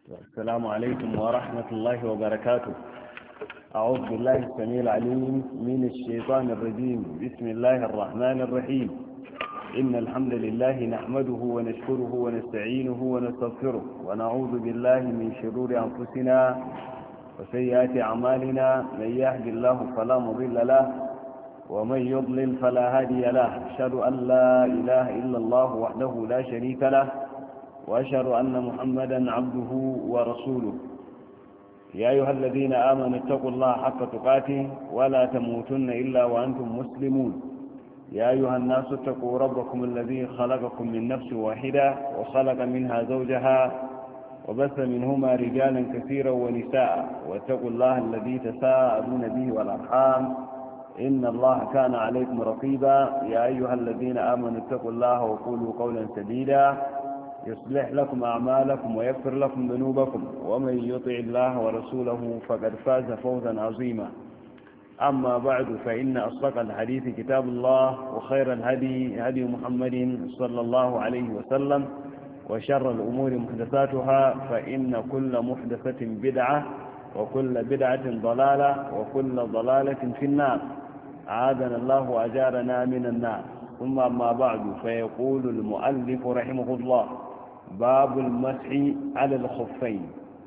السلام عليكم ورحمة الله وبركاته. أعوذ بالله السميع العليم من الشيطان الرجيم. بسم الله الرحمن الرحيم. إن الحمد لله نحمده ونشكره ونستعينه ونستغفره ونعوذ بالله من شرور أنفسنا وسيئات أعمالنا. من يهد الله فلا مضل له ومن يضلل فلا هادي له. أشهد أن لا إله إلا الله وحده لا شريك له وأشهد أن محمدا عبده ورسوله. يا أيها الذين آمنوا اتقوا الله حق تقاته ولا تموتن إلا وأنتم مسلمون. يا أيها الناس اتقوا ربكم الذي خلقكم من نفس واحدة وخلق منها زوجها وبث منهما رجالا كثيرا ونساء واتقوا الله الذي تساءلون به والأرحام إن الله كان عليكم رقيبا. يا أيها الذين آمنوا اتقوا الله وقولوا قولا سديدا يصلح لكم أعمالكم ويغفر لكم ذنوبكم ومن يطع الله ورسوله فقد فاز فوزا عظيما. أما بعد فإن أصدق الحديث كتاب الله وخير الهدي هدي محمد صلى الله عليه وسلم وشر الأمور محدثاتها فإن كل محدثة بدعة وكل بدعة ضلالة وكل ضلالة في النار. أعاذنا الله وأجارنا من النار. ثم أما بعد فيقول المؤلف رحمه الله: باب المسح على الخفين.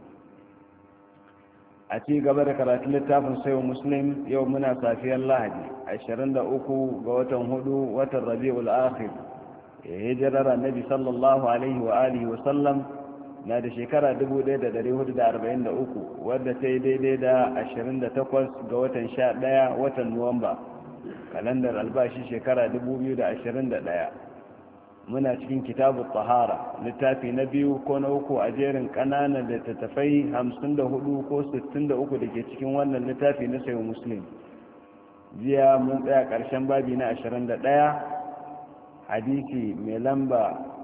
أتي قبل قراءة التافن سيو مسلم يومنا صافي الله 23 قوة هدو وتربيع الآخر هجرر النبي صلى الله عليه وآله وسلم نادي شكرا دبو ديدا دري هدو دا 43 ودى سيدي ديدا 28 قوة شاء دايا وتنوامبا kalandar albashi shekara 2021. muna cikin kitabu tahara littafi na biyu ko na uku a jerin kananan littattafai 54 ko 63 da ke cikin wannan littafi na sayo muslim. jiya mun tsaya karshen babi na 21 hadisi mai lamba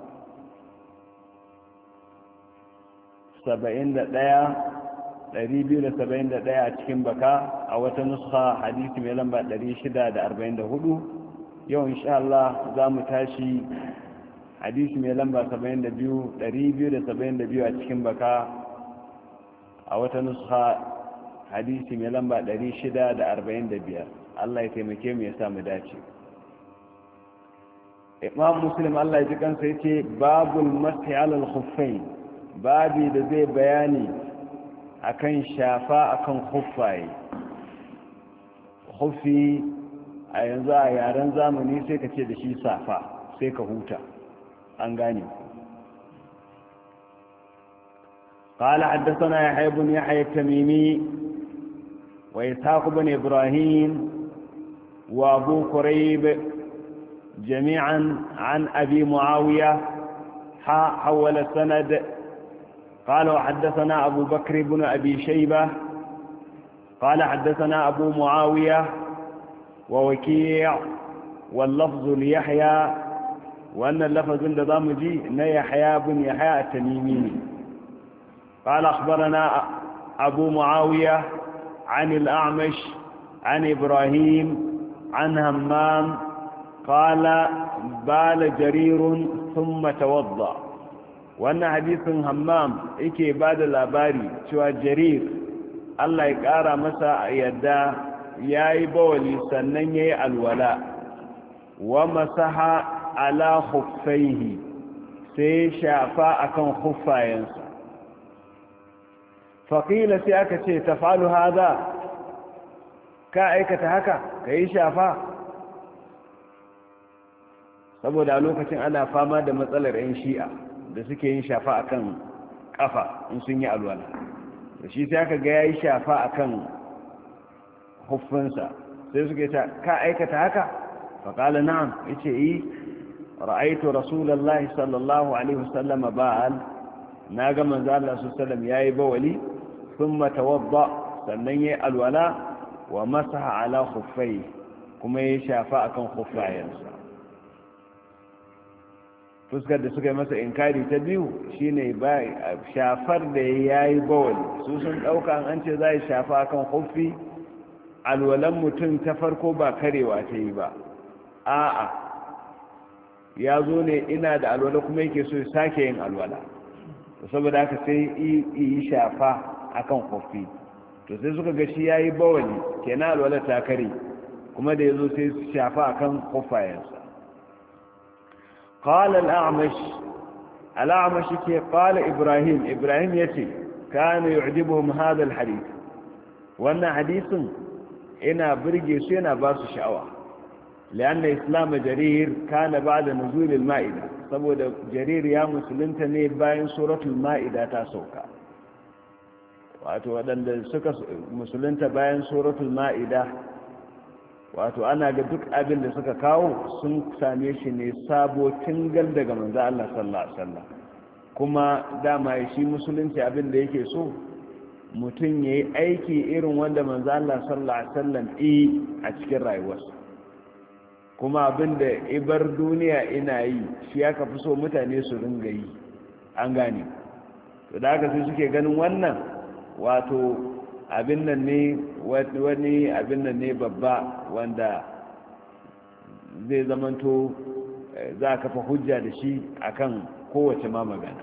271 a cikin baka, a wata nuska hadisi mai lamba 644. yau insha Allah za mu tashi hadisi mai lamba 272 a cikin baka, a wata nuska hadisi mai lamba 645. Allah ya taimake mu ya sa mu dace. Imam Muslim Allah ya ji kansa yace babul mashi ala al-khuffain, babi da zai bayani akan shafa akan khuffaye. khuffi a yanzu a yaren zamani sai ka ce da shi safa sai ka huta, an gane. قال حدثنا يحيى بن يحيى التميمي وإسحاق بن إبراهيم وأبو كريب جميعا عن أبي معاوية حول السند. قال وحدثنا أبو بكر بن أبي شيبة قال حدثنا أبو معاوية ووكيع واللفظ ليحيى، وأن اللفظ لضمجي يحيى بن يحيى التميمي. قال أخبرنا أبو معاوية عن الأعمش عن إبراهيم عن همام قال بال جرير ثم توضأ. wannan hadisin hammam yake ba da labari cewa jarir Allah ya ƙara masa yadda ya yi bawali sannan ya yi alwala wa masaha ala huffaihi sai shafa akan huffayensa. faƙila sai aka ce tafalu haza, ka aikata haka ka yi shafa? saboda a lokacin ana fama da matsalar 'yan shi'a da suke yin shafa akan kafa in sun yi alwala, da shi sai aka ga yayi shafa akan huffinsa, sai suke ta ka aikata haka? fa qala na'am, yace yi ra'aytu rasulullahi sallallahu alaihi wasallam ba'al, naga manzo Allah sallallahu alaihi wasallam yayi bawali thumma tawadda, sannan yayi alwala wa masaha ala khuffai, kuma yayi shafa akan khuffayensa. fuskar da suka yi masa inkari ta biyu shine ba shafar da ya yi bawali. su sun ɗauka an ce za a shafa kan huffi, alwalan mutum ta farko ba karewa ta yi ba, a'a ya zo ne ina da alwala kuma yake so ya sake yin alwala, saboda haka sai yi shafa akan khuffi to sai suka ga shi yayi bawali kenan alwala ta kare kuma da yazo sai shafa akan khuffayensa qala al-a'mash ke qala ibrahim yace kana yu'jibuhum hadha al-hadith wannan hadisin ina burge su yana ba su sha'awa لأن إسلام جرير كان بعد نزول المائدة saboda jarir ya musulunta ne bayan suratul ma'ida ta sauka wato waɗanda suka musulunta bayan suratul ma'ida wato ana ga duk abin da suka kawo sun same shi ne sabo tingal daga manzo Allah sallallahu alaihi wasallam kuma dama shi musulunci abin da yake so mutum yayi aiki irin wanda manzo Allah sallallahu alaihi wasallam a cikin rayuwarsa kuma abinda ibar duniya ina yi shi ya kafi so mutane su ringa yi an gane to da haka su suke ganin wannan wato abin nan ne wani abin nan ne babba wanda zai zamanto za a kafa hujja da shi akan kowace ma magana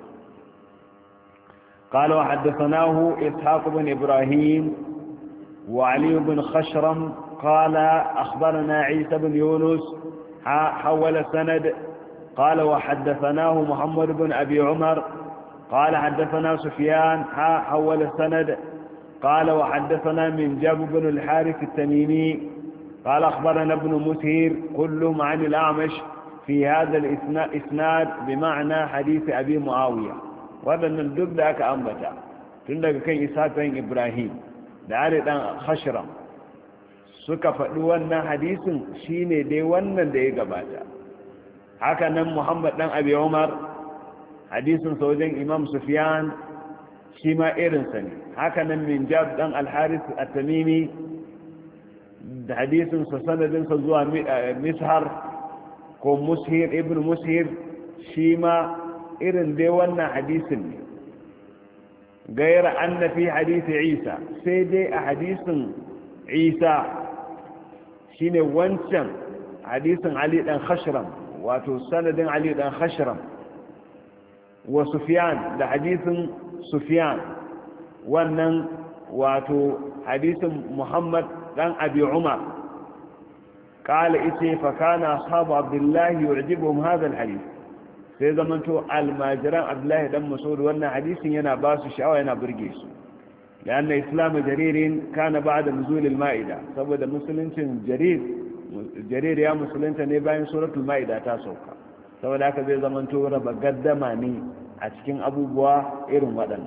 قال وحدثناه إسحاق بن إبراهيم وعلي بن خشرم قال أخبرنا عيسى بن يونس حول السند قال وحدثناه محمد بن أبي عمر قال حدثنا سفيان حول السند قال وحدثنا من جاب بن الحارث التميمي قال أخبرنا ابن مسهر كلهم عن الأعمش في هذا الإسناد بمعنى حديث أبي معاوية وهذا من الدب ذاك أنبتا تندق كي إسحاق بن إبراهيم دعالي خشرم suka faɗi wannan hadisin shine dai wannan da ya gabata haka nan Muhammad dan Abi Umar hadisin sa wajen Imam Sufyan shi ma irinsa ne haka nan Minjab dan Al-Harith At-Tamimi da hadisin sa sanadin sa zuwa Mishar ko Mushir ibn Mushir shi ma irin dai wannan hadisin ne gaira anna fi hadisi Isa sai dai a hadisin Isa shine wancan hadisin Ali dan Khashram wato sanadin Ali dan Khashram wa Sufyan da hadisin Sufyan wannan wato hadisin Muhammad dan Abi Umar قال إتي فكان أصحاب عبد الله يعجبهم هذا الحديث sai zamanto almajiran Abdullahi dan Mas'ud wannan hadisin yana ba su sha'awa yana burge su لأن إسلام جرير كان بعد نزول المائدة سبب مسلمين جرير يا مسلمين نباين سورة المائدة تاسوكا سبب ذلك زي زمن تورا بقدماني أتكين أبو بوا إرم ودن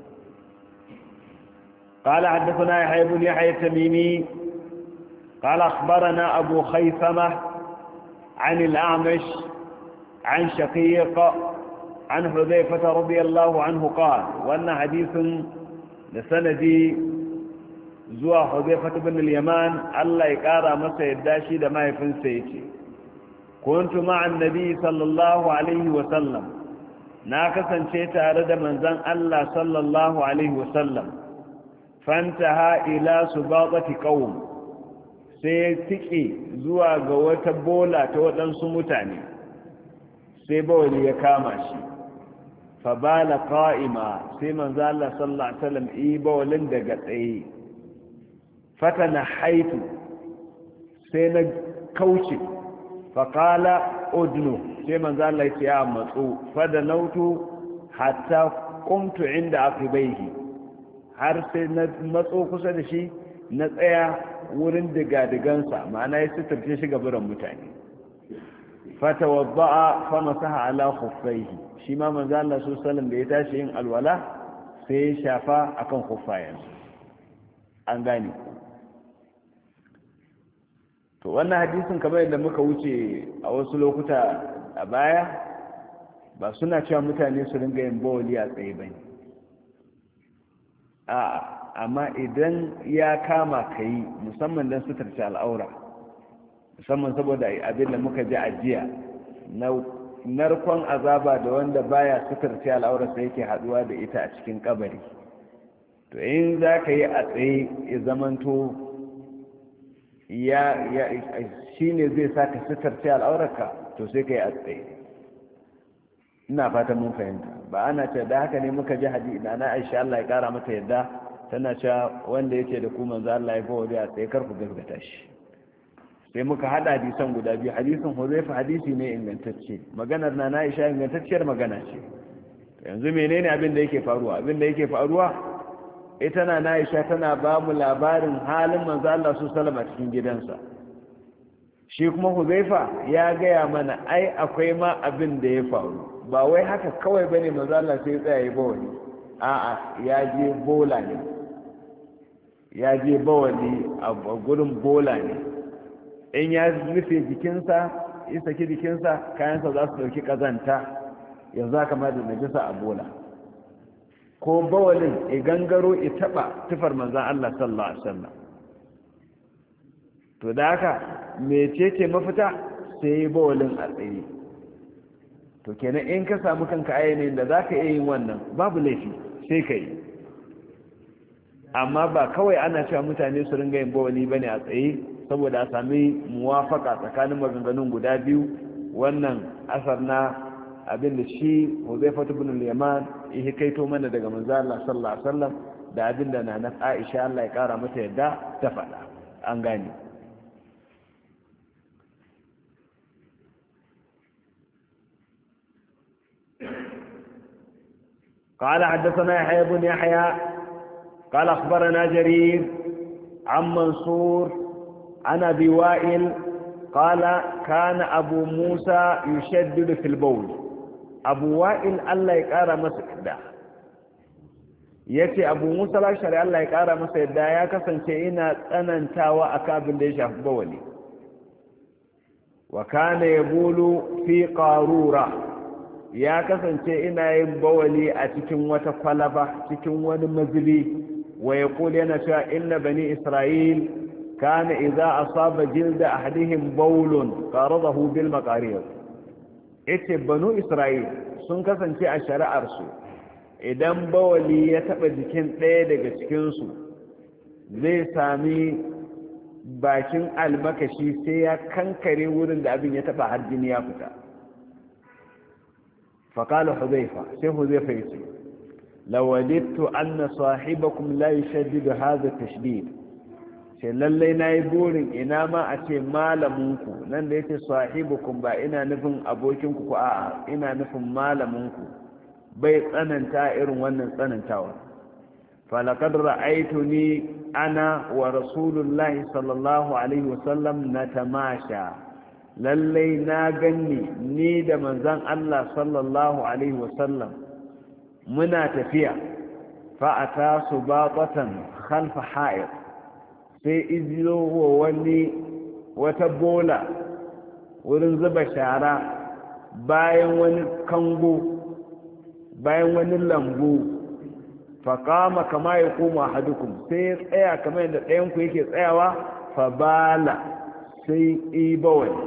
قال حدثنا يحيى بن يحيى التميمي قال أخبرنا أبو خيثمة عن الأعمش عن شقيق عن حذيفة رضي الله عنه قال وأن حديث لسندي زوا حذيفة بن اليمان الله يقارى مسا يداشي لما يفن سيتي كنت مع النبي صلى الله عليه وسلم ناكسا شيتا رد منزان الله صلى الله عليه وسلم فانتهى إلى سباطة قوم سيتكي زوا قوة بولا تودن سمتاني سيبولي يكاماشي فبال قائما سيما زال الله صلى الله عليه وسلم إيبولن دقتئي فتنحيت سينا كوشي فقال أدنو سيما زال الله يتيامسو فدنوت حتى قمت عند عقبيه har sai na matso kusa da shi na tsaya wurin diga-digansa ma'ana ya suturce shi gaburan mutane fatawadda'a fa masaha ala khuffaihi shi ma manzo Allah sallallahu da ya tashi yin alwala sai ya shafa akan khuffayen an gane to wannan hadisin kamar yadda muka wuce a wasu lokuta a baya ba suna cewa mutane su ringa yin bawli a tsaye bane amma idan ya kama ka yi musamman don sutarci al'aura musamman saboda abin da muka ji ajiya narkon azaba da wanda baya sutarci al'aura sai yake haduwa da ita a cikin kabari to in za ka yi a tsaye ya zamanto shi ne zai sa ka sutarci al'aurarka to sai ka yi a tsaye ina fatan mun fahimta ba ana ce da haka ne muka ji hadisi na Aisha Allah ya kara mata yadda tana cewa wanda yake da ku manzo Allah ya bawali a tsaye kar ku gaskata shi. Sai muka hada hadisan guda biyu, hadisin Huzaifa hadisi ne ingantacce, maganar na Aisha ingantacciyar magana ce. Yanzu menene abin da yake faruwa? Abin da yake faruwa ita na Aisha tana ba mu labarin halin manzo Allah su sallama cikin gidansa, shi kuma Huzaifa ya gaya mana ai akwai ma abin da ya faru, ba wai haka kawai bane manzo Allah sai ya tsaya bawali, a'a ya je bola ne, ya je bawali a gurin bola ne. In ya rufe jikinsa ya saki jikinsa kayansa za su dauki kazanta, yanzu haka ma da najasa a bola, ko bawalin ya gangaro ya taba tufar manzan Allah sallallahu alaihi wasallam. To da haka mecece mafita? sai bawalin a tsaye. To kenan in ka samu kanka ayyane da zaka iya yin wannan babu laifi sai ka yi, amma ba kawai ana cewa mutane su ringa yin bawali bane a tsaye saboda a sami muwafaka tsakanin maganganun guda biyu. Wannan asar na abin da shi Huzaifa ibn al-Yaman ya kaito mana daga manzo Allah sallallahu alaihi wasallam da abin da na Aisha Allah ya kara mata yadda ta faɗa, an gane. قال حدثنا يحيى بن يحيى قال أخبرنا جرير عن منصور عن أبي وائل قال كان أبو موسى يشدد في البول. أبو وائل الله يقارى مسجد yace Abu Musa al-Ash'ari Allah ya kara masa yadda ya kasance ina tsanantawa akabin da ya shafi bawali, wa kana yabulu fi qarura, ya kasance ina yin bawali a cikin wata kwalaba, cikin wani mazubi. Wa yaqulu yana cewa inna bani Isra'il kana idza asaba jilda ahadihim bawlun qaradahu bil maqarir. Ite banu Isra'il sun kasance a shari'ar su idan bawali ya taba jikin ɗaya daga cikin su zai sami bakin almakashi sai ya kankare wurin da abin ya taba har jini ya fita. فقال حذيفة سي حذيفة يسي لو وددت أن صاحبكم لا يشدد هذا التشديد. سي للي نايبور إنما أتي مالمونكو لن ليتي صاحبكم با إنا نفن أبوكمكو إنا نفن مالمونكو بيت أنا تائر وانا أنا تاور. فلقد رأيتني أنا ورسول الله صلى الله عليه وسلم نتماشى. lallai na ganni ni da manzan Allah sallallahu alaihi wasallam muna tafiya, fa'ata su baƙatan khalfa ha'ir, sai iziyo wa wani wata bola wurin zuba shara bayan wani kango, bayan wani lambu. faƙama kama ya koma hadukum, sai ya tsaya kamar yadda ɗayanku yake tsayawa, fabala sai ibawai.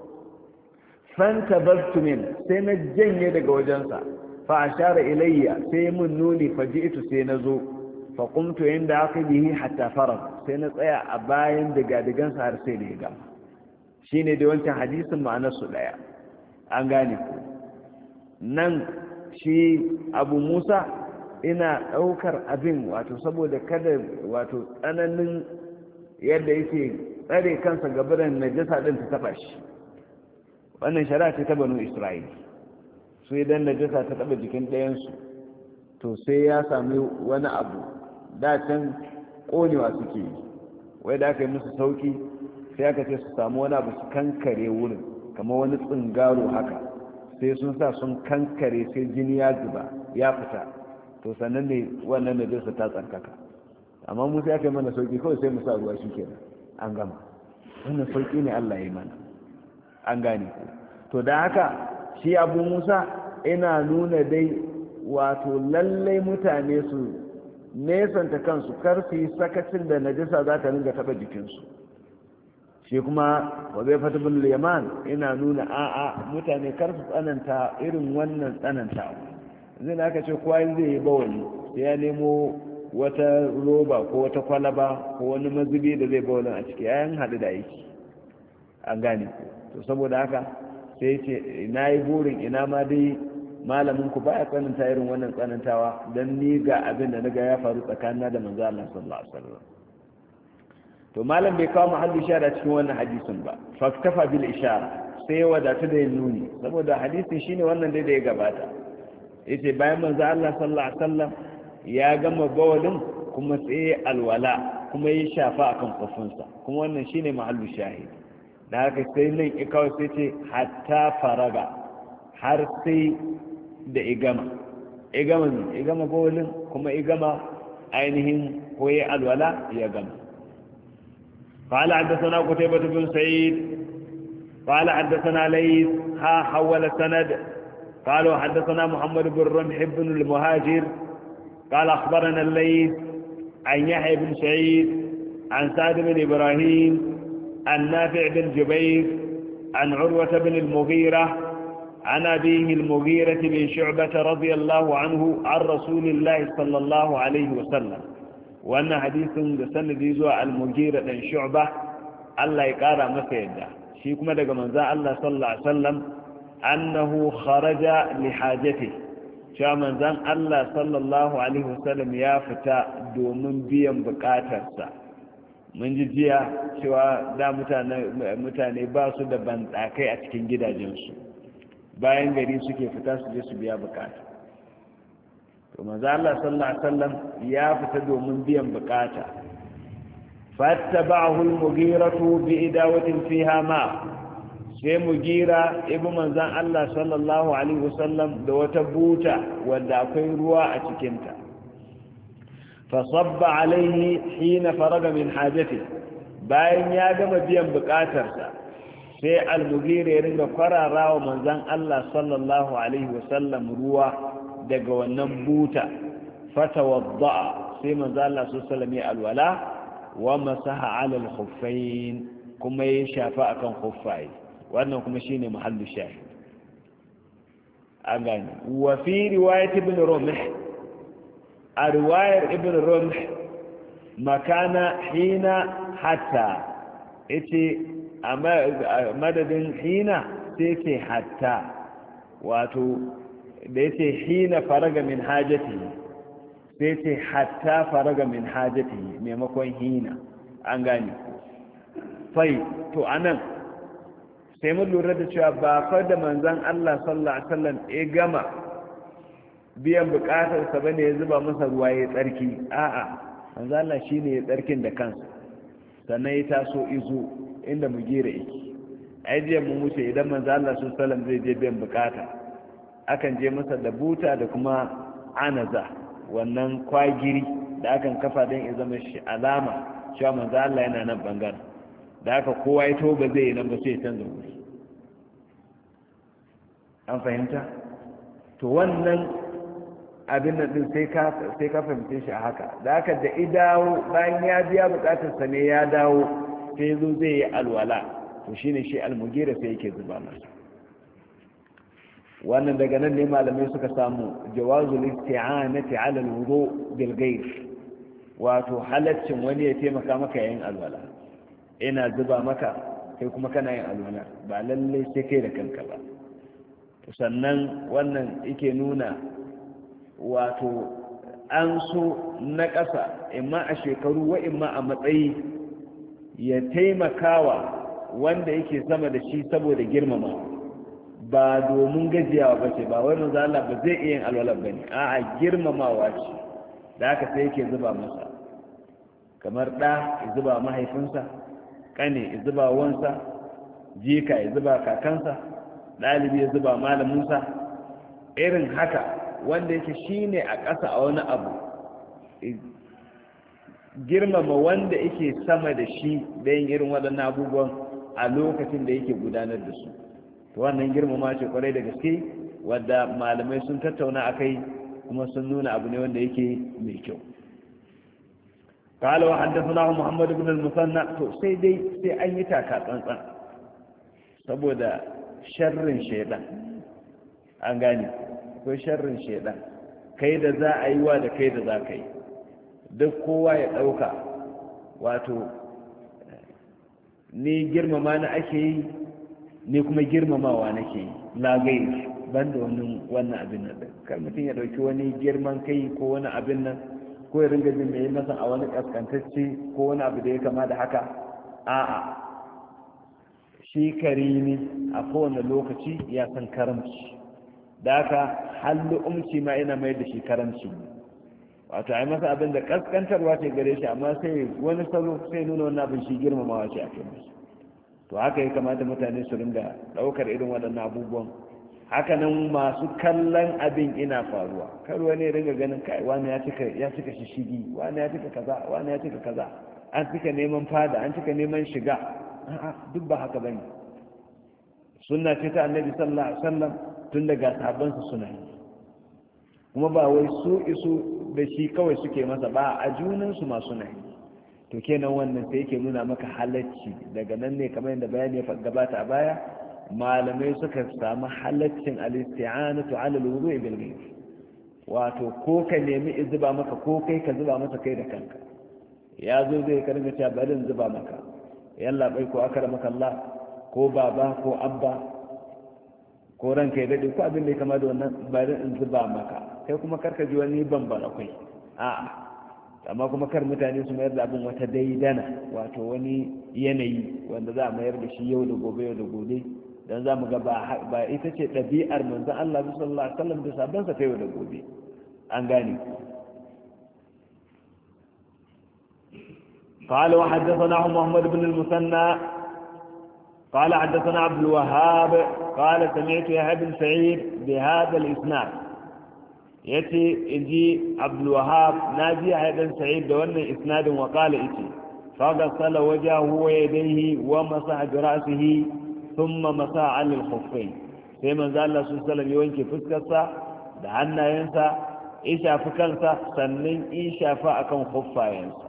fanta bastu min, sai na janye daga wajensa, fa ashara ilayya, sai mun nuni, faji'tu sai na zo, fa qumtu inda aqibihi hatta farag, sai na tsaya a bayan digadigansa har sai da ya gama. Shine da wancan hadisin ma'anar su daya, an gane ku. Nan shi Abu Musa ina daukar abin wato saboda kada wato tsananin yadda yake tsare kansa gabaran najasa din ta taba shi. Wannan shari'a ce ta banu Isra'il, su idan najasa ta taba jikin ɗayansu to sai ya sami wani abu, da can ƙonewa suke yi, wai da aka yi musu sauki sai aka ce su samu wani abu su kankare wurin, kamar wani tsingaro haka, sai sun sa sun kankare sai jini ya zuba ya fita, to sannan ne wannan najasa ta tsarkaka. Amma mu sai aka yi mana sauki kawai sai mu sa ruwa shi kenan an gama. Wannan sauki ne Allah ya yi mana, an gane ku. To da haka shi Abu Musa ina nuna dai wato lallai mutane su nesanta kansu, kar su yi sakacin da najasa za ta ringa taba jikinsu. Shi kuma Huzaifa ibn al-Yaman ina nuna a'a mutane kar su tsananta irin wannan tsanantawa. Zai aka ce kowa zai yi bawali sai ya nemo wata roba ko wata kwalaba ko wani mazubi da zai bawalin a ciki, yayin haɗu da aiki, an gane. To saboda haka sai ce na yi burin ina ma dai malamin ku baya tsananta irin wannan tsanantawa dan ni ga abin da naga ya faru tsakanin da manzo Allah sallallahu alaihi wasallam to malam bai kawo mahallu ishara cikin wannan hadisin ba faktafa bil ishara sai wadatu da yin nuni saboda hadisin shine wannan da ya gabata yace bayan manzo Allah sallallahu alaihi wasallam ya gama bawalin kuma sai alwala kuma ya shafa akan kofinsa kuma wannan shine mahallu shahid da haka sai nan kawai sai ce hatta faraga har sai da igama bawalin kuma igama ainihin koyi alwala ya gama قال حدثنا قتيبة بن سعيد قال حدثنا ليث حول السند قالوا حدثنا محمد بن رمح بن المهاجر قال أخبرنا الليث عن يحيى بن سعيد عن سعد بن إبراهيم عن نافع بن جبير عن عروة بن المغيرة عن أبيه المغيرة بن شعبة رضي الله عنه عن رسول الله صلى الله عليه وسلم وأن حديث بسند يزوى المغيرة بن شعبة الله يقارى مسيدة شيكما دقى منزاء الله صلى الله عليه وسلم أنه خرج لحاجته شاء منزاء الله صلى الله عليه وسلم يا فتاة دومن بيان بكاترسا mun ji jiya cewa da mutane ba su da bantakai a cikin gidajensu bayan gari suke fita su je su biya bukata to manzo Allah sallallahu alaihi wasallam ya fita domin biyan bukata fattaba'ahu al-mughiratu bi idawatin fiha ma sai mugira ibn manzan Allah sallallahu alaihi wasallam da wata buta wanda akwai ruwa a cikin ta فصب عليه حين فرغ من حاجته bayan ya gama biyan bukatarsa sai al-mughira ya ringa kwarara wa manzon Allah sallallahu alaihi wasallam ruwa daga wannan buta fatawadda sai manzon Allah sallallahu alaihi wasallam ya alwala wa masaha ala al-khuffayn kuma ya shafa akan khuffai wannan kuma shine mahallu shahid agani wa fi riwayat ibn rumh a riwayar ibn rumh makana hina hatta ita a madadin hina sai ce hatta wato da ya ce hina faraga min hajjati sai ce hatta faraga min hajjati maimakon hina an gane fai to anan sai mun lura da cewa ba fa da manzan Allah sallallahu alaihi wasallam ya gama biyan bukatarsa ba ne ya zuba masa ruwa ya tsarki a'a manzo Allah shine ya tsarkin da kansa sannan ya taso izo inda mu gira yake ajiya mu muce idan manzo Allah sallallahu alaihi wasallam zai je biyan bukata akan je masa da buta da kuma anaza wannan kwagiri da akan kafa don ya zama shi alama cewa manzo Allah yana nan bangaren da haka kowa ya toba zai yi nan ba sai ya canza wuri an fahimta to wannan abin da din sai ka fahimce shi a haka da haka da idawo bayan ya biya bukatarsa ne ya dawo sai zo zai yi alwala to shine shi almugira sai yake zuba masa wannan daga nan ne malamai suka samu jawazul isti'anati ala alwudu bil ghayr wato halaccin wani ya taimaka maka yayin alwala ina zuba maka kai kuma kana yin alwala ba lalle sai kai da kanka ba sannan wannan yake nuna wato an so na ƙasa imma a shekaru wa imma a matsayi ya taimakawa wanda yake sama da shi saboda girmama ba domin gajiyawa ba ce ba wani zala ba zai iya yin alwalar ba ne a girmamawa ce da aka sai yake zuba masa kamar ɗa ya zuba mahaifinsa ƙane ya zuba wansa jika ya zuba kakansa ɗalibi ya zuba malaminsa irin haka wanda yake shine a ƙasa a wani abu girmama wanda yake sama da shi da yin irin waɗannan abubuwan a lokacin da yake gudanar da su to wannan girmama ce kwarai da gaske wadda malamai sun tattauna a kai kuma sun nuna abu ne wanda yake mai kyau قال وحدثنا محمد بن المثنى to sai dai sai an yi taka tsantsan saboda sharrin shaidan an gane ko sharrin shaidan kai da za a yi wa da kai da za ka yi duk kowa ya ɗauka wato ni girmama na ake yi ni kuma girmamawa nake yi lagai ban da wannan abin nan kar mutum ya ɗauki wani girman kai ko wani abin nan ko ya ringa jin mai masa a wani ƙasƙantacce ko wani abu da ya kama da haka a'a shi karimi a kowane lokaci ya san karamci da haka hallu umci ma ina mai da shi karamci wato ai masa abin da kaskantarwa ce gare shi amma sai wani salo sai nuna wannan abin shi girmamawa ce a kai masa to haka ya kamata mutane su ringa daukar irin waɗannan abubuwan haka nan masu kallon abin ina faruwa kar wani ringa ganin kai wani ya cika shishigi wani ya cika kaza wani ya cika kaza an cika neman fada an cika neman shiga a'a duk ba haka bane sunna ce ta annabi sallallahu alaihi wasallam tun daga sahabbansa suna yi kuma ba wai su isu da shi kawai suke masa ba a junansu masu na yi to kenan wannan sai yake nuna maka halacci daga nan ne kamar yadda bayani ya gabata a baya malamai suka samu halaccin al-isti'anatu 'ala al-wudu'i bil ghayb wato ko ka nemi zuba maka ko kai ka zuba masa kai da kanka ya zo zai karga cewa bari in zuba maka yalla bai ko akramaka Allah ko baba ko abba ko ranka ya dade ko abin da ya kama da wannan bari in zuba maka kai kuma karka ji wani bambara akwai a'a amma kuma kar mutane su mayar da abin wata daidana wato wani yanayi wanda za a mayar da shi yau da gobe don za mu ga ba ita ce ɗabi'ar manzan Allah sallallahu alaihi wasallam da sabansa ta yau da gobe an gane قال وحدثنا محمد بن المثنى قال حدثنا عبد الوهاب قال سمعت يحيى بن سعيد بهذا الإسناد يتي إنجي عبد الوهاب ناجي يحيى بن سعيد دون إسناد وقال إتي فغسل وجهه ويديه ومسح برأسه ثم مسح على الخفين سيما زال الله صلى الله عليه وسلم يوينكي فسكسا دعنا ينسى إيشا فكنسا سنين إيشا فأكن خفا ينسى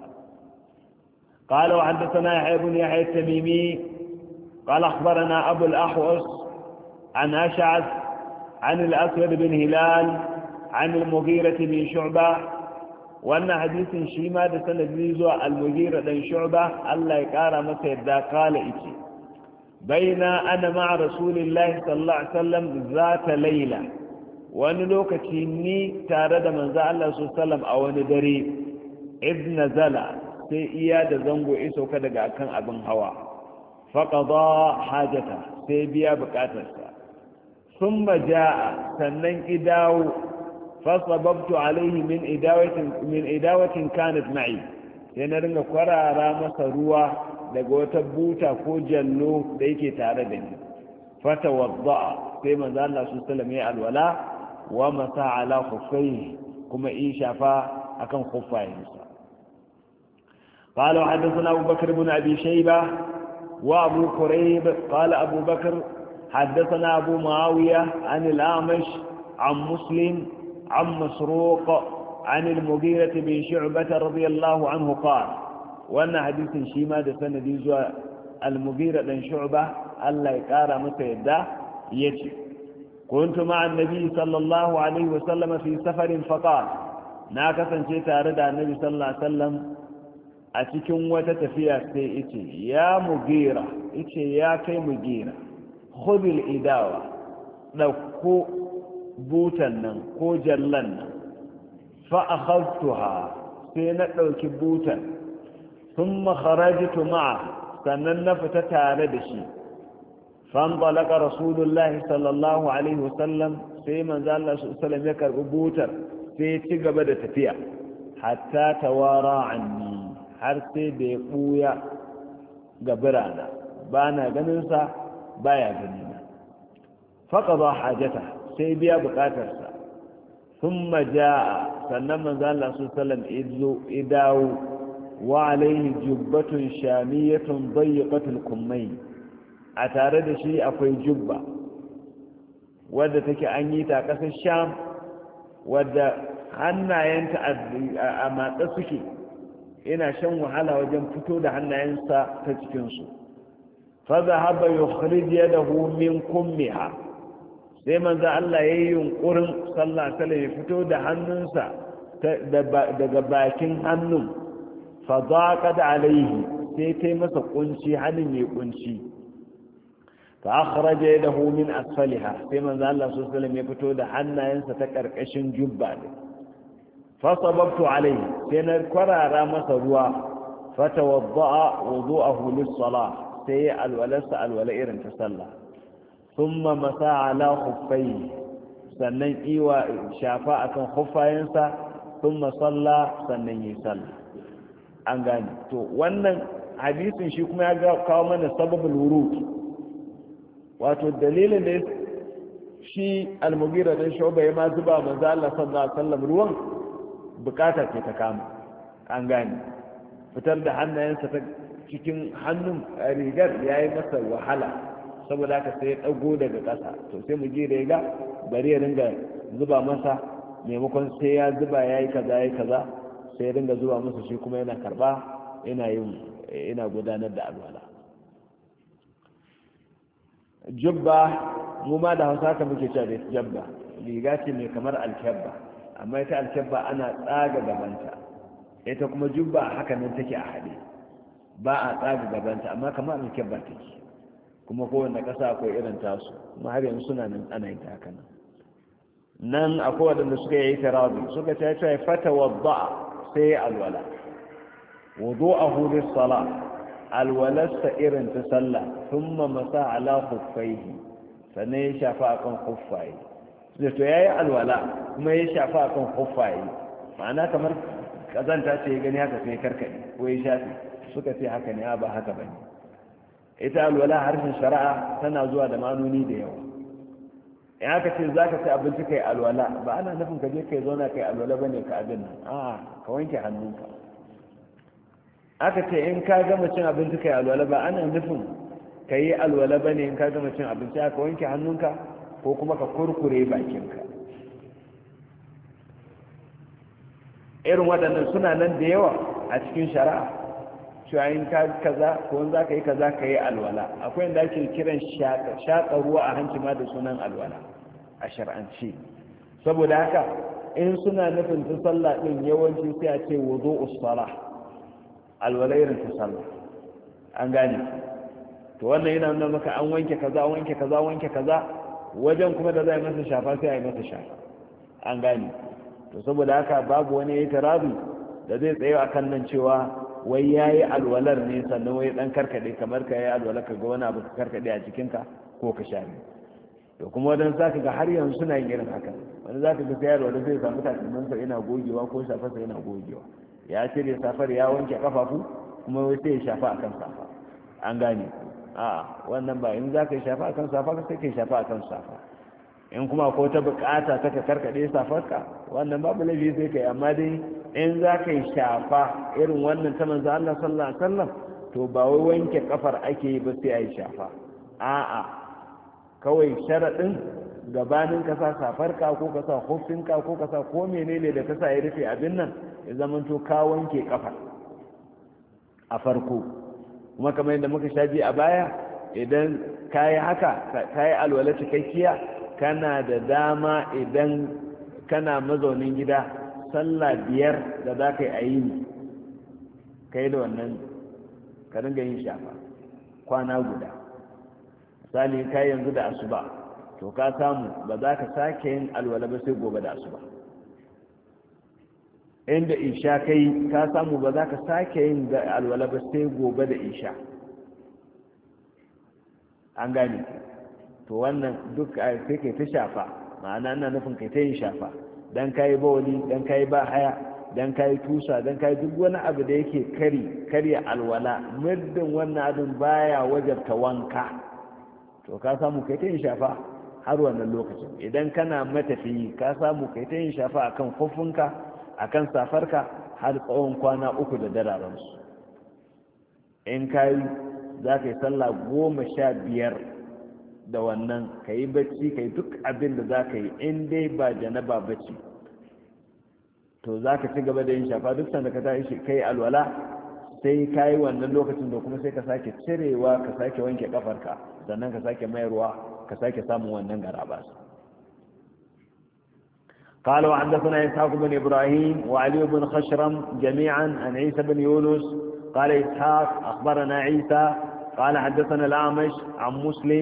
قال وحدثنا يحيى بن يحيى التميمي قال أخبرنا أبو الأحوص عن أشعث عن الأسود بن هلال عن المغيرة بن شعبة وأن حديث شيما دسنا جيزو المغيرة بن شعبة الله يقارى مسيدا قال إتي بين أنا مع رسول الله صلى الله عليه وسلم ذات ليلة وأن لوكتيني تارد من ذا الله صلى الله عليه وسلم أو ندري ابن زلا sai iya da zango iso ka daga kan abin hawa faƙaɗa hajjata sai biya buƙatarsa sun ja'a sannan idawo fasababtu alaihi min idawatin kanat ma'i sai na ringa kwarara masa ruwa daga wata buta ko jallo da yake tare da ni fata wadda sai manzo Allah su sallame ya alwala wa masa ala khuffai kuma in shafa akan khuffayensa قال وحدثنا أبو بكر بن أبي شيبة وأبو كريب قال أبو بكر حدثنا أبو معاوية عن الأعمش عن مسلم عن مسروق عن المغيرة بن شعبة رضي الله عنه قال وأن حديث شيما دفن ديزوى المغيرة بن شعبة ألا يقار متيدا يجي كنت مع النبي صلى الله عليه وسلم في سفر فقال ناكسا شيء رد النبي صلى الله عليه وسلم a cikin wata tafiya sai ice ya mugira ice ya kai mugira khudil idawa dauko butan nan ko jallan nan fa akhadtuha sai na dauki butan thumma kharajtu ma'a sannan na fita tare da shi fanṭalaqa rasulullahi sallallahu alaihi wasallam sai manzo Allah sallallahu alaihi wasallam ya karbi butar sai ci gaba da tafiya hatta tawara anni har sai da ya ɓuya ga birana ba na ganinsa ba ya ganina faƙa ba hajjata sai biya buƙatarsa sun maja'a sannan manzala su salam idawo wa alaihi jubbatun shamiyatun bayyakatul kummai a tare da shi akwai jubba wadda take an yi ta ƙasar sham wadda hannayenta a matsa suke ina shan wahala wajen fito da hannayensa ta cikinsu faza haɓa yukhrij yadahu min kummiha sai manzo Allah yayi yunkurin sallallahu alaihi ya fito da hannunsa daga bakin hannun fa daqat alaihi sai tai masa kunci hannun ya kunci fa akhraja yadahu min asfaliha sai manzo Allah sallallahu alaihi wasallam ya fito da hannayensa ta karkashin jubba ne fa sababtu alaihi sai na kwarara masa ruwa fa tawadda'a wudu'ahu lis-salah sai alwalasa alwala irin ta sallah thumma masa ala khuffayhi sannan iwa shafa akan khuffayensa thumma salla sannan yi sallah an gane to wannan hadisin shi kuma ya kawo mana sababul wurud wato dalilin da shi al-mughira dan shuba ya ma zuba manzo Allah sallallahu alaihi wasallam ruwan bukata ce ta kama an gane fitar da hannayensa ta cikin hannun rigar yayi masa wahala saboda haka sai ya dago daga ƙasa to sai mu ji riga bari ya ringa zuba masa maimakon sai ya zuba yayi kaza sai ya ringa zuba masa shi kuma yana karba ina gudanar da alwala jubba mu ma da hausa ka muke cewa da jabba riga ce mai kamar alkyabba amma ita alkyabba ana tsaga gabanta ita kuma jubba haka nan take a haɗe ba a tsaga gabanta amma kamar alkyabba take kuma kowanne ƙasa akwai irin tasu kuma har yanzu suna nan ana yin ta haka nan akwai waɗanda suka yi tarabi suka ce fata wadda sai alwala wudu'ahu lis-salah alwalasta irin ta sallah thumma masa ala khuffaihi sannan ya shafa akan khuffaye sai to yayi alwala kuma ya shafa akan khuffaye ma'ana kamar kazanta ce ya gani haka sai karkade ko ya shafi suka ce haka ne ba haka bane ita alwala harshen shari'a tana zuwa da manoni da yawa in aka ce zaka ci abinci kai alwala ba ana nufin ka je kai zauna kai alwala bane ka abin nan a'a ka wanke hannunka aka ce in ka gama cin abinci kai alwala ba ana nufin ka yi alwala ba ne in ka gama cin abinci aka wanke hannunka ko kuma ka kurkure bakinka irin waɗannan suna nan da yawa a cikin shari'a cewa in ka kaza ko in za ka yi kaza ka yi alwala akwai inda ake kiran shaƙa ruwa a hanci ma da sunan alwala a shar'ance saboda haka in suna nufin ta sallah ɗin yawanci sai a ce wudu'us salah alwala irin ta sallah an gane to wannan yana nuna maka an wanke kaza wajen kuma da zai masa shafa sai a yi masa shafa an gane to saboda haka babu wani ya yi tarabi da zai tsaye a kan nan cewa wai ya yi alwalar ne sannan wai dan karkade kamar ka yi alwalar ka ga wani abu ka karkade a cikinka ko ka shafe to kuma wadan za ka ga har yanzu suna yin irin haka wani za ka ga sai alwalar zai samu takalmansa yana gogewa ko shafarsa yana gogewa ya cire safar ya wanke kafafu kuma wai sai ya shafa akan safa an gane a wannan ba in za ka yi shafa akan safa sai ka yi shafa akan safa in kuma ko ta bukata ta ka karkade safarka wannan babu laifi sai ka yi amma dai in za ka yi shafa irin wannan ta manzo Allah sallallahu alaihi wasallam to ba wai wanke kafar ake yi ba sai a yi shafa a'a kawai sharadin gabanin ka sa safarka ko ka sa hufinka ko ka sa ko menene da ka sa ya rufe abin nan ya zamanto ka wanke kafa a farko kuma kamar yadda muka shaji a baya idan ka yi haka ka yi alwala cikakkiya kana da dama idan kana mazaunin gida sallah 5 da za ka yi a yini ka yi da wannan ka ringa yin shafa kwana guda misali ka yanzu da asuba to ka samu ba za ka sake yin alwala ba sai gobe da asuba inda isha kai ka samu ba za ka sake yin alwala ba sai gobe da isha an gane to wannan duk sai kai ta shafa ma'ana ina nufin kai ta yin shafa dan kayi bawali dan kayi ba haya dan kayi tusa dan kayi duk wani abu da yake karya alwala muddin wannan abin baya wajabta wanka to ka samu kai ta yin shafa har wannan lokacin idan kana matafiyi ka samu kai ta yin shafa akan kofinka akan safarka har tsawon kwana 3 da dararansu in kayi za ka yi sallah 15 da wannan ka yi bacci ka yi duk abin da za ka yi in dai ba janaba bacci to za ka ci gaba da yin shafa duk sanda ka tashi ka yi alwala sai ka yi wannan lokacin da kuma sai ka sake cirewa ka sake wanke kafarka sannan ka sake mayarwa ka sake samun wannan garaba قال وحدثنا إسحاق بن إبراهيم وعلي بن خشرم جميعا عن عيسى بن يونس قال إسحاق أخبرنا عيسى قال حدثنا الأعمش عن مسلم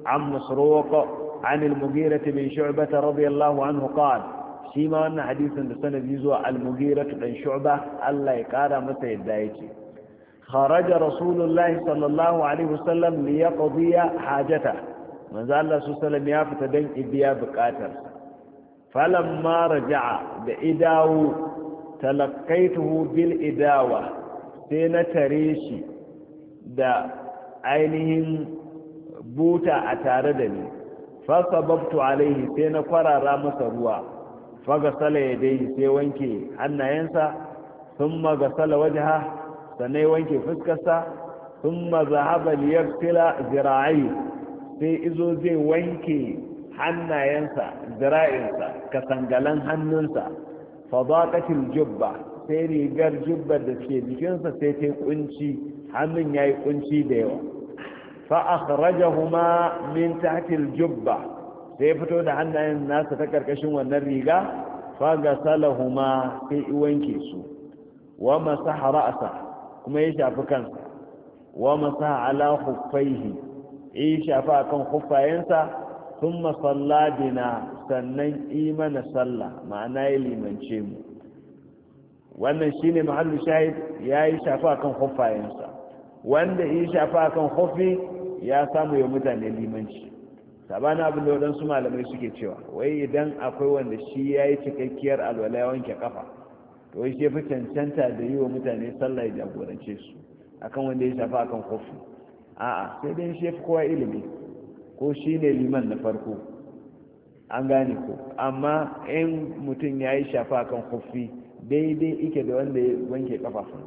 عن مسروق عن المغيرة بن شعبة رضي الله عنه قال شيما أن حديث سنة يزوى المغيرة بن شعبة الله يقال متى يدايتي خرج رسول الله صلى الله عليه وسلم ليقضي حاجته من ذا الله صلى الله عليه وسلم يافت دين إبيا بكاتر فلما رجع بإداو تلقيته بالإداوة سين تريشي دا عينهم بوتا أتاردني فصببت عليه سين قرر مسروا فغسل يديه سيوانكي حنا ينسى ثم غسل وجهه sannan wanke fuskarsa sun mazahaba liyar tila zira'i sai izo zai wanke hannayensa zira'insa kasangalan hannunsa fadaqatil jubba sai rigar jubbar da ke jikinsa sai ta kunci hannun yayi kunci da yawa fa akhrajahuma min tahtil jubba sai fito da hannayen nasa ta karkashin wannan riga fa gasalahuma sai wanke su wa masaha ra'sa kuma ya shafi kansa wa masa ala khuffaihi ya shafi akan khuffayensa thumma salla bina sannan imana salla ma'ana ya limance mu wannan shine mahallu shahid yayi shafi akan khuffayensa wanda ya shafi akan khuffi ya samu ya mutane limanci sabana abin da wadansu malamai suke cewa wai idan akwai wanda shi yayi cikakkiyar alwala ya wanke kafa to wai shi fi cancanta da yi wa mutane sallah ya jagorance su akan wanda ya shafa akan kofi a'a sai dai shi fi kowa ilimi ko shi ne liman na farko an gane ko amma in mutum ya yi shafa akan kofi daidai ike da wanda ya wanke kafafun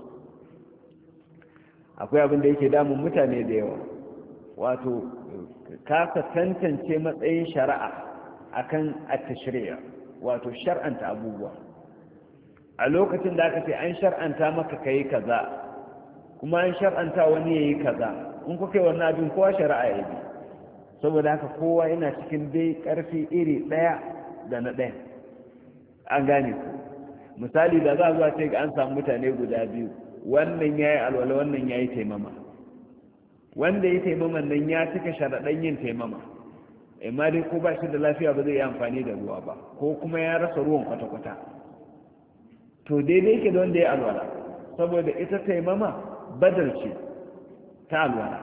akwai abin da yake damun mutane da yawa wato kasa tantance matsayin shari'a akan at-tashri'a wato shar'anta abubuwa a lokacin da aka ce an shar'anta maka kai kaza kuma an shar'anta wani yayi kaza in kuka yi wannan abin kowa shari'a ya bi saboda haka kowa yana cikin dai karfi iri daya da na daya an gane ku misali da za a zuwa ce ga an samu mutane guda biyu wannan yayi alwala wannan yayi taimama wanda ya taimaman nan ya cika sharaɗan yin taimama amma dai ko ba shi da lafiya ba zai yi amfani da ruwa ba ko kuma ya rasa ruwan kwata-kwata to daidai ke da wanda ya alwala saboda ita taimama badal ce ta alwala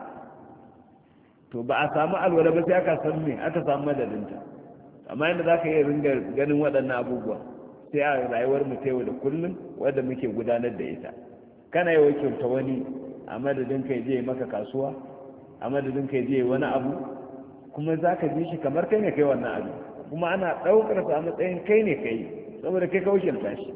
to ba a samu alwala ba sai aka san me aka samu madadinta amma yadda za ka iya ringa ganin waɗannan abubuwa sai a rayuwar mu ta yau da kullum wadda muke gudanar da ita kana yi wakilta wani a madadin kai je maka kasuwa a madadin kai je wani abu kuma za ka ji shi kamar kai ne kai wannan abu kuma ana ɗaukar sa a matsayin kai ne kai saboda kai ka wakilta shi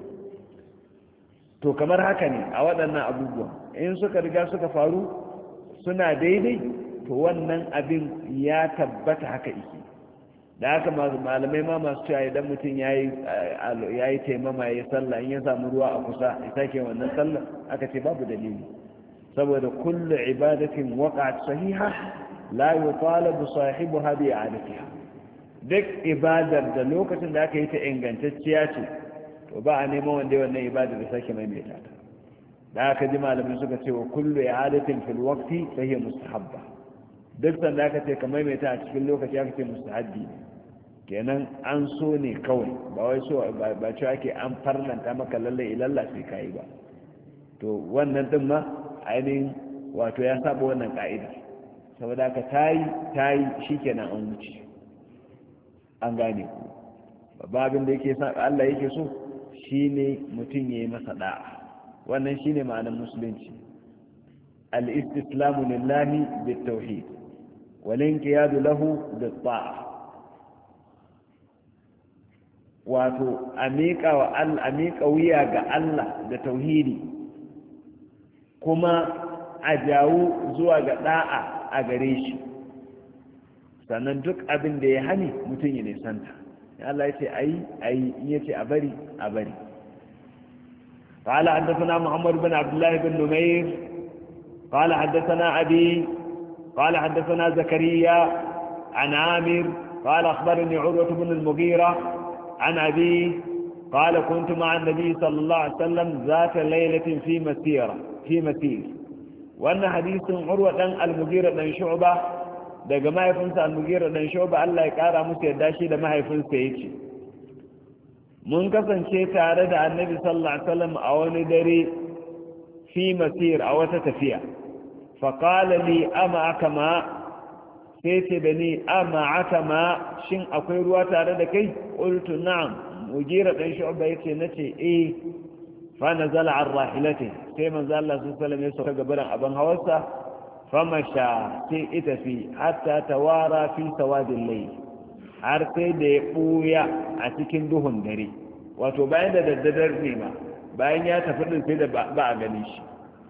to kamar haka ne a waɗannan abubuwa in suka riga suka faru suna daidai to wannan abin ya tabbata haka ike da haka malamai ma masu cewa idan mutum ya yi taimama ya yi sallah in ya samu ruwa a kusa ya sake wannan sallah aka ce babu dalili saboda kullu ibadatin waqa'at sahiha la yutalabu sahibuha bi i'adatiha duk ibadar da lokacin da aka yi ta ingantacciya ce to ba a neman wanda wannan ibadar da sake maimaita ta da aka ji malamin suka ce wa kullu i'adatin fil waqti fa hiya mustahabba duk sanda aka ce ka maimaita a cikin lokaci aka ce mustahabbi kenan an so ne kawai ba wai so ba ce ake an farlanta maka lalle ilalla sai kai ba to wannan din ma ainihin wato ya saba wannan ka'ida saboda ka tayi shikenan an wuce an gane ku babin da yake Allah yake so shine mutum yayi masa da'a wannan shine ma'anar musulunci al-istislamu lillahi bit-tauhid wal-inqiyadu lahu bit-ta'a wato a miƙa wuya ga Allah da tauhidi kuma a jawo zuwa ga da'a a gare shi sannan duk abin da ya hani mutum ya nisanta ya Allah ya ce ayi in ya ce a bari a bari قال حدثنا محمد بن عبد الله بن نمير قال حدثنا أبي قال حدثنا زكريا عن عامر قال أخبرني عروة بن المغيرة عن أبي قال كنت مع النبي صلى الله عليه وسلم ذات ليلة في مسير وأن حديث عروة المغيرة بن شعبة daga mahaifinsa al-Mughira dan Shu'ba Allah ya kara musu yadda shi da mahaifinsa yace mun kasance tare da Annabi sallallahu alaihi wasallam a wani dare fi masir a wata tafiya fa qala li ama akama sai ce da ni ama akama shin akwai ruwa tare da kai qultu na'am Mughira dan Shu'ba yace nace eh fa nazala an rahilatihi sai manzo Allah sallallahu alaihi wasallam ya sauka gaban aban hawarsa famasha sai ita fi hatta tawara fi sawadin lai har sai da ya ɓuya a cikin duhun dare wato bayan da daddadar ne ma bayan ya tafi din sai da ba a gani shi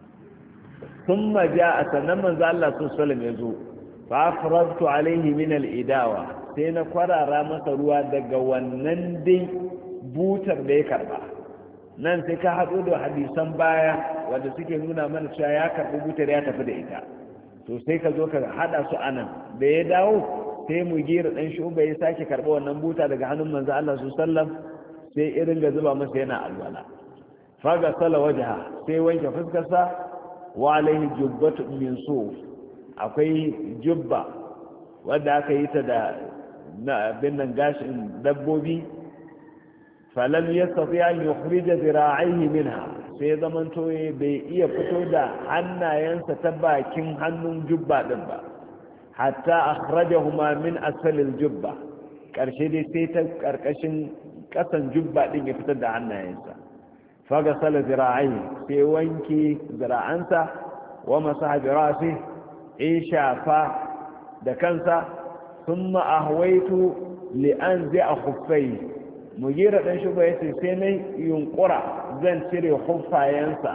sun maja a sannan manzo Allah sallam ya zo fa afradtu alaihi min al-idawa sai na kwarara masa ruwa daga wannan dai butar da ya karba nan sai ka haɗo da hadisan baya wanda suke nuna mana cewa ya karɓi butar ya tafi da ita to sai ka zo ka hada su anan da ya dawo sai Mughira dan Shu'ba ya sake karba wannan buta daga hannun manzo Allah sallam sai irin ga zuba masa yana alwala faga sala wajha sai wanke fuskarsa wa alaihi jubbatu min suf akwai jubba wanda aka yi ta da bin nan gashin dabbobi falam yastati an yukhrija zira'ihi minha sai zamanto bai iya fito da hannayensa ta bakin hannun jubba din ba hatta akhrajahuma min asalil jubba karshe dai sai ta karkashin kasan jubba din ya fitar da hannayensa faga sala zira'i sai wanki zira'ansa wa masaha bi ra'si in shafa da kansa thumma ahwaitu li anzi'a khuffai Mughira dan Shu'ba yace sai nayi yunkura zan cire khuffayensa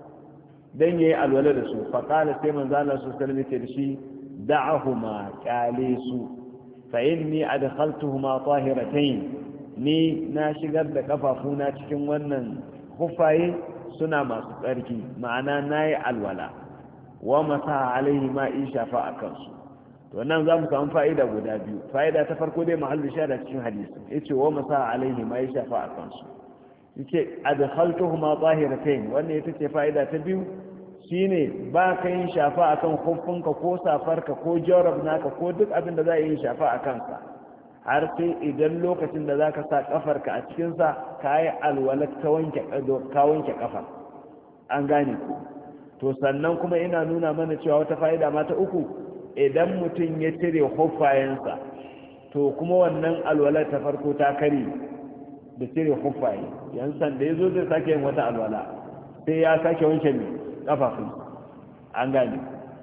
dan yayi alwala da su fa qala sai manzo Allah sallallahu alaihi wasallam da shi da'ahuma qalisu fa inni adkhaltuhuma tahiratayn ni na shigar da kafafuna cikin wannan khuffaye suna masu tsarki ma'ana nayi alwala wa masa alaihi ma in shafa akansu to nan za mu samu fa'ida guda biyu fa'ida ta farko dai mahallin shahada cikin hadisi yace wa masa alaihi ma yashafa a kansu yace adkhaltuhuma tahiratayn wannan ita ce fa'ida ta biyu shine ba ka yin shafa akan khuffunka ko safarka ko jarab naka ko duk abin da za yi shafa a kansa har sai idan lokacin da zaka sa kafarka a cikin sa kai alwala ta wanke kafar an gane ku to sannan kuma ina nuna mana cewa wata fa'ida ma ta uku idan mutum ya cire huffayensa to kuma wannan alwala ta farko ta kare da cire huffaye yan sanda ya zo zai sake yin wata alwala sai ya sake wanke ne kafafun an gane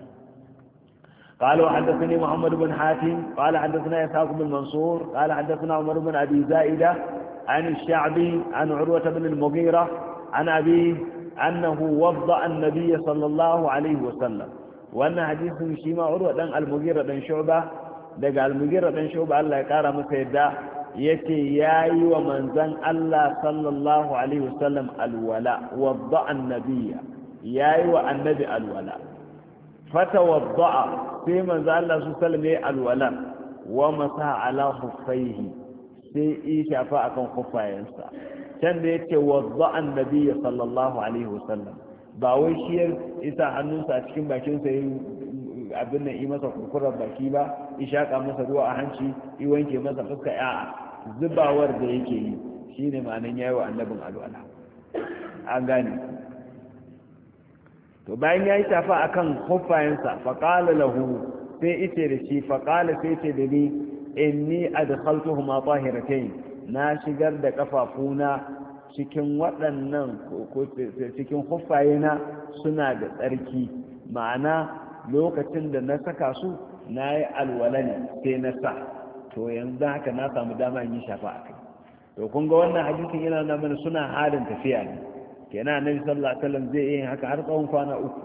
قال وحدثني محمد بن حاتم قال حدثنا إسحاق بن منصور قال حدثنا عمر بن أبي زائدة عن الشعبي عن عروة بن المغيرة عن أبيه أنه وضأ النبي صلى الله عليه وسلم wannan hadisin shi ma urwa dan al-Mughira dan Shu'ba daga al-Mughira dan Shu'ba Allah ya kara masa yadda yace yayi wa manzon Allah sallallahu alaihi wasallam alwala wadda an-nabiyya yayi wa annabi alwala fatawadda sai manzon Allah sallallahu alaihi wasallam yayi alwala wa masaha ala khuffaihi sai yi shafa akan khuffayensa can da yace wadda an-nabiyya sallallahu alaihi wasallam ba wai shi ya isa hannunsa a cikin bakinsa ya abin nan yi masa kurkurar baki ba ya shaƙa masa ruwa a hanci ya wanke masa fuska ya'a zubawar da yake yi shi ne ma'anin yayi wa annabin alwala an gane to bayan ya yi shafa a kan huffayensa faƙala lahu sai ice da shi faƙala sai ce da ni inni adkhaltuhuma tahiratayn na shigar da kafafuna cikin waɗannan cikin huffayena suna da tsarki ma'ana lokacin da na saka su na yi alwala ne sai na sa to yanzu haka na samu dama yi shafa a kai to kun ga wannan hadisin yana nuna mana suna halin tafiya ne kenan annabi sallallahu alaihi wasallam zai yi haka har tsawon kwana uku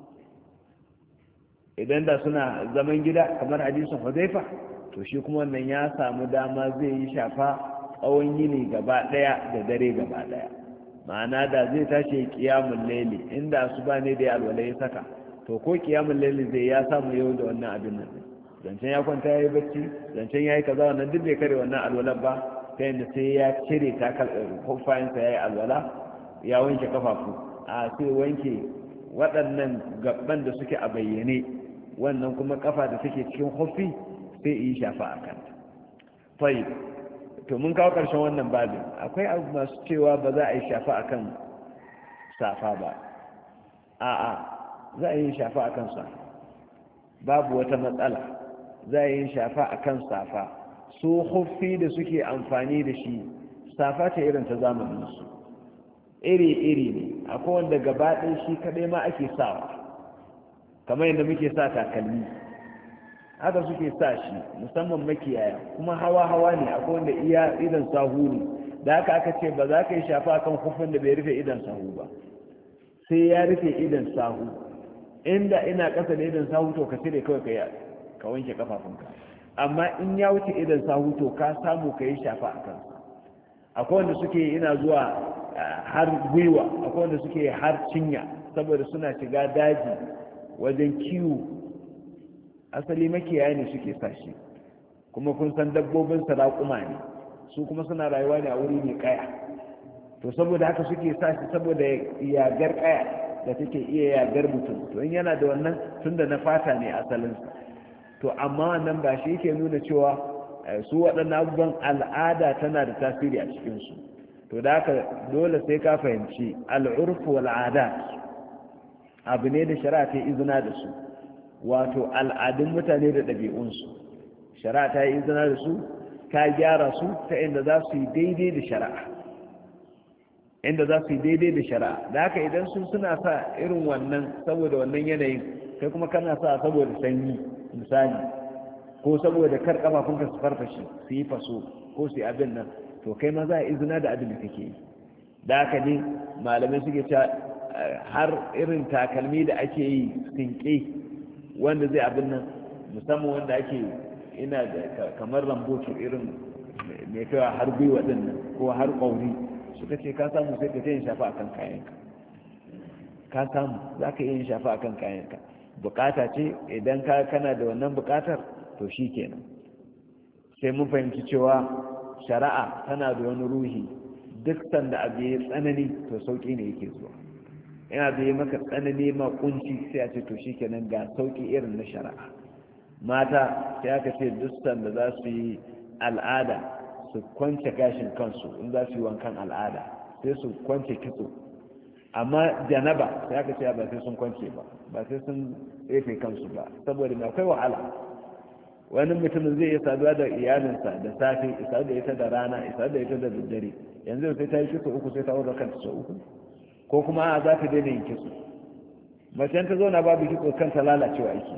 idan da suna zaman gida kamar hadisin Hudayfa to shi kuma wannan ya samu dama zai yi shafa tsawon yini gaba daya da dare gaba daya ma'ana da zai tashi kiyamun laili inda su ba ne da ya alwala ya saka to ko kiyamun laili zai ya samu yau da wannan abin nan zancen ya kwanta ya yi bacci zancen ya yi kaza wannan duk bai kare wannan alwalar ba ta yadda sai ya cire kofayensa ya yi alwala ya wanke kafafu a sai wanke waɗannan gaban da suke a bayyane wannan kuma kafa da take cikin khuffi sai yi shafa a kanta. Tayyib, to mun kawo ƙarshen wannan babin. Akwai abu masu cewa ba za a yi shafa akan safa ba. A'a, za a yi shafa akan safa, babu wata matsala. Za a yi shafa akan safa. Su khuffi da suke amfani da shi safa ta irin ta zamaninsu, iri-iri ne. Akwai wanda gaba ɗaya shi kaɗai ma ake sawa, kamar yadda muke sa takalmi haka suke sa shi, musamman makiyaya, kuma hawa-hawa ne. Akwai wanda iya idan sahu ne, da haka aka ce ba za ka yi shafa kan kufin da bai rufe idan sahu ba, sai ya rufe idan sahu. Inda ina ƙasa da idan sahu to ka cire kawai ka wanke kafafunka, amma in ya wuce idan sahu to ka samu ka yi shafa a kansa. Akwai wanda suke ina zuwa har gwiwa, akwai wanda suke har cinya, saboda suna shiga daji wajen kiwo. Asali makiyaya ne suke sashi, kuma kun san dabbobin raƙuma ne, su kuma suna rayuwa ne a wuri mai kaya, to saboda haka suke sashi saboda yagar kaya da take iya yagar mutum. To in yana da wannan, tunda na fata ne asalinsa, to amma wannan ba shi yake nuna cewa su waɗannan abubuwan al'ada tana da tasiri a cikinsu. To da haka dole sai ka fahimci al'urfu wal'ada abu ne da shari'a ta yi izina da su, wato al'adun mutane da ɗabi'unsu. Shari'a ta yi izina da su, ta gyara su ta inda za su yi daidai da shari'a, inda za su yi daidai da shari'a. Da haka idan sun suna sa irin wannan saboda wannan yanayin, kai kuma kana sa saboda sanyi misali, ko saboda kar kafafunka su farfashe su yi faso ko su yi abin nan, to kai ma za a izina da abin da kake yi. Da haka ne malamai suke cewa har irin takalmi da ake yi sinke wanda zai abin nan, musamman wanda ake ina da kamar ramboci irin mai kaiwa har gwiwa din nan ko har ƙauri, suka ce ka samu sai ka yin shafa akan kayanka. Ka samu za ka yin shafa akan kayanka. Bukata ce, idan kana da wannan bukatar to shi kenan. Sai mun fahimci cewa shari'a tana da wani ruhi, duk sanda abu ya tsanani to sauki ne yake zuwa. Ina da yi maka tsanani ma kunci sai a ce to shi kenan ga sauki irin na shari'a. Mata sai aka ce duk sanda za su yi al'ada su kwance gashin kansu, in za su yi wankan al'ada sai su kwance kitso. Amma janaba sai aka ce ba sai sun kwance ba sai sun tsefe kansu ba, saboda mai akwai wahala. Wani mutumin zai iya saduwa da iyalinsa da safe, isa da ita da rana, isa da ita da daddare, yanzu sai ta yi kitso uku sai ta aure kanta sau uku, ko kuma a za ta daina yin kitso. Macen ta zauna babu kitso kanta lalacewa ake.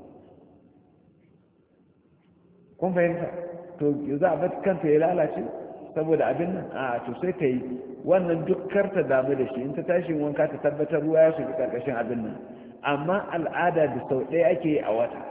kun fahimta? to za a bar kanta ya lalace saboda abin nan a to sai ta yi wannan duk karta damu da shi. In ta tashi wanka ta tabbatar ruwa ya shiga karkashin abin nan. Amma al'ada da sau ɗaya ake yi a wata,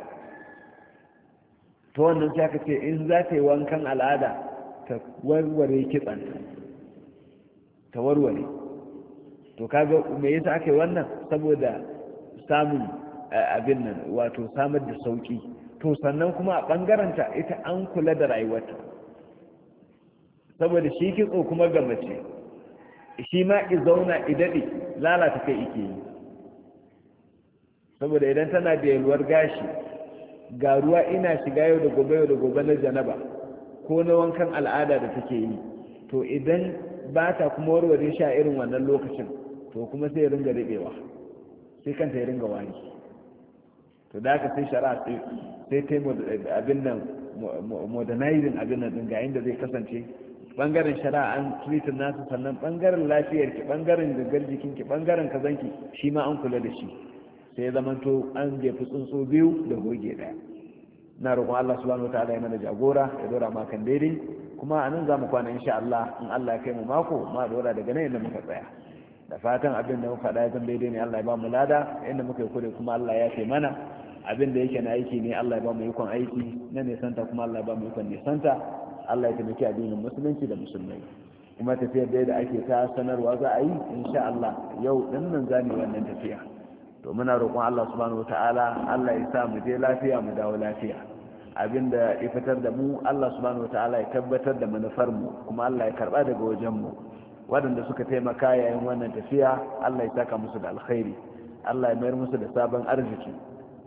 to wannan sai aka ce in za ta yi wankan al'ada ta warware kitsanta, ta warware. to kaga me yasa aka yi wannan? Saboda samun abin nan, wato samar da sauki. to sannan kuma a ɓangaranta ita an kula da rayuwarta, saboda shi kitso kuma ga mace shi ma zauna idade lalata kai ike yi. saboda idan tana da yalwar gashi, ga ruwa ina shiga yau da gobe na janaba ko na wankan al'ada da take yi, to idan ba ta kuma warware shi a irin wannan lokacin, to kuma sai ya ringa daɗewa, sai kanta ya ringa wani. to da aka sai shari'a sai ta yi abin nan modernizing abin nan ga inda zai kasance bangaren shari'a an treatin nasu, sannan bangaren lafiyarki, bangaren gangar jikinki, bangaren kazanki shi ma an kula da shi. sai ya zamanto an jefi tsuntsu biyu da goge daya. na roƙon Allah subhanahu wa ta'ala ya mana jagora, ya dora ma kan daidai. kuma a nan za mu kwana insha Allah, in Allah ya kai mu mako ma dora daga nan inda muka tsaya. da fatan abin da muka faɗa ya zan daidai ne, Allah ya ba mu lada. inda muka yi kure kuma Allah ya ce mana. abin da yake na aiki ne, Allah ya ba mu ikon aiki na nisanta, kuma Allah ya ba mu ikon nisanta. Allah ya taimaki addinin musulunci da musulmai. kuma tafiyar da ake ta sanarwa za a yi insha Allah yau din nan za mu yi wannan tafiya. to muna roƙon Allah subhanahu wataala Allah ya sa mu je lafiya mu dawo lafiya. abinda ya fitar da mu Allah subhanahu wataala ya tabbatar da manufar mu, kuma Allah ya karba daga wajen mu. waɗanda suka taimaka yayin wannan tafiya Allah ya saka musu da alkhairi, Allah ya mayar musu da sabon arziki,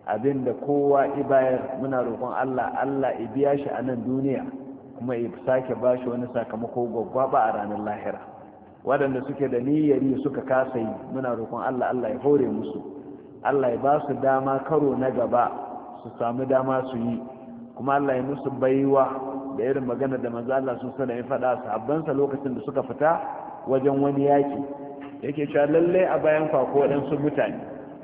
abinda kowa ibayar muna roƙon Allah ya biya shi a nan duniya kuma ya sake ba shi wani sakamako gwaggwaba a ranar lahira. waɗanda suke da niyyari suka kasa yi muna roƙon Allah ya hore musu, Allah ya ba su dama karo na gaba su samu dama su yi, kuma Allah ya musu baiwa da irin magana da manzo Allah sun sanar ya faɗa sahabbansa lokacin da suka fita wajen wani yaki yake cewa lalle a bayan kwako waɗansu mutane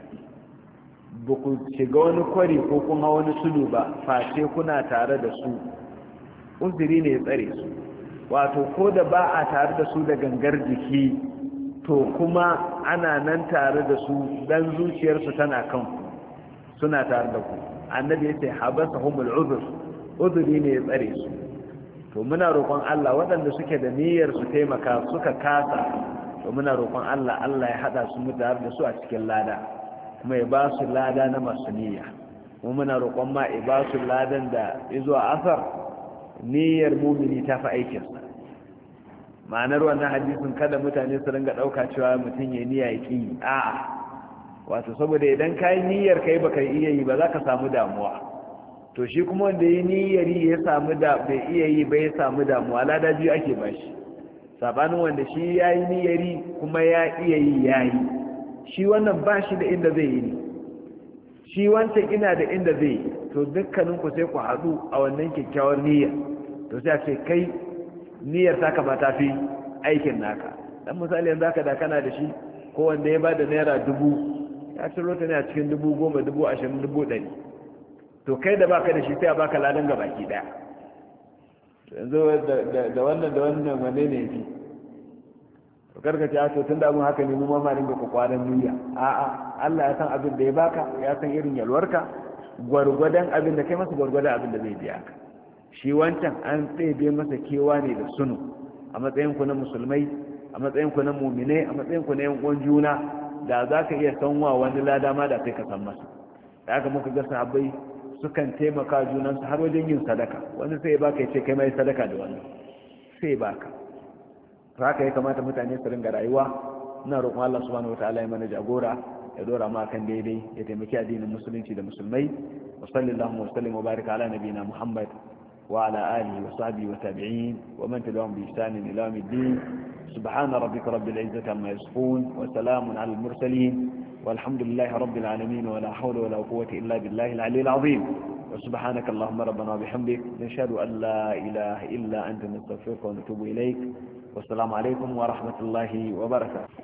ba ku shiga wani kwari ko kuma wani sulu ba face kuna tare da su, uzuri ne ya tsare su, wato ko da ba a tare da su da gangar jiki to kuma ana nan tare da su dan zuciyarsu tana kan suna tare da ku. annabi ya ce habasahumul uzuri ne ya tsare su. to muna roƙon Allah waɗanda suke da niyyar su taimaka suka kasa, to muna roƙon Allah ya haɗa su mu tare da su a cikin lada, kuma ya ba su lada na masu niyya. kuma muna roƙon ma ya ba su ladan da izo a asar niyyar mumini ta fi aikinsa. ma'anar wannan hadisin kada mutane su ringa ɗauka cewa mutum ya niyya ya ƙi, a'a, wato saboda idan ka yi niyyar kai baka iya yi ba za ka samu damuwa, to shi kuma wanda ya niyyari ya samu da bai iya yi ba ya samu damuwa, lada biyu ake ba shi. sabanin wanda shi ya yi niyyari kuma ya iya yi ya yi, shi wannan ba shi da inda zai yi ne, shi wancan ina da inda zai yi, to dukkaninku sai ku haɗu a wannan kyakkyawar niyyar, to sai a ce kai niyyar taka ba ta fi aikin naka. dan misali yanzu aka da kana da shi ko wanda ya ba da naira 1000 ya ciro ta ne a cikin 10,000 20,000 100,000, to kai da baka da shi sai a baka ladan ga baki daya. yanzu da wannan wanne ne fi to karkace a to tunda abun haka ne mu ma dinga kokwaran niyya, a'a, Allah ya san abin da ya baka, ya san irin yalwarka, gwargwadon abin da kai masa gwargwadon abin da zai biya ka. shi wancan an tsebe masa kewa ne da sunu a matsayin ku na musulmai, a matsayin ku na mu'minai, a matsayin ku na yan uwan juna, da za ka iya sanwa wani lada ma da sai ka san masa. da haka muka ga sahabbai sukan taimaka junansu har wajen yin sadaka, wani sai baka ya ce kai mai sadaka da wannan sai baka. to haka ya kamata mutane su ringa rayuwa. ina roƙon Allah subhanahu wataala ya mana jagora, ya dora ma kan daidai, ya taimaki addinin musulunci da musulmai. wa sallallahu wa sallim wa baraka ala nabiyina Muhammad wa ala alihi wa sahbihi wa tabi'in wa man tabi'ahum bi ihsan ila yawm الدين. سبحان ربك رب العزة عما يصفون وسلام على المرسلين والحمد لله رب العالمين ولا حول ولا قوة إلا بالله العلي العظيم. وسبحانك اللهم ربنا وبحمدك نشهد أن لا إله إلا أنت نستغفرك ونتوب إليك. والسلام عليكم ورحمة الله وبركاته.